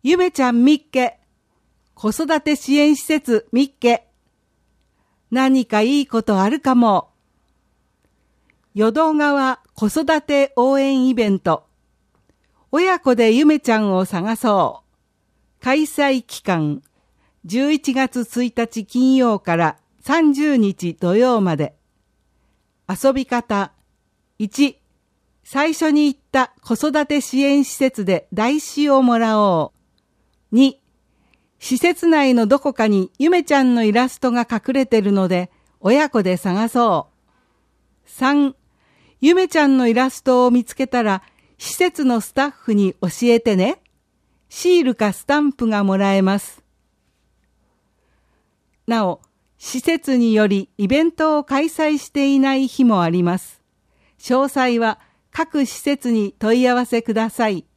ゆめちゃんみっけ、子育て支援施設みっけ。何かいいことあるかも。淀川子育て応援イベント。親子でゆめちゃんを探そう。開催期間、11月1日金曜から30日土曜まで。遊び方。1、最初に行った子育て支援施設で台紙をもらおう。2、施設内のどこかにゆめちゃんのイラストが隠れてるので、親子で探そう。3、ゆめちゃんのイラストを見つけたら、施設のスタッフに教えてね。シールかスタンプがもらえます。なお、施設によりイベントを開催していない日もあります。詳細は各施設に問い合わせください。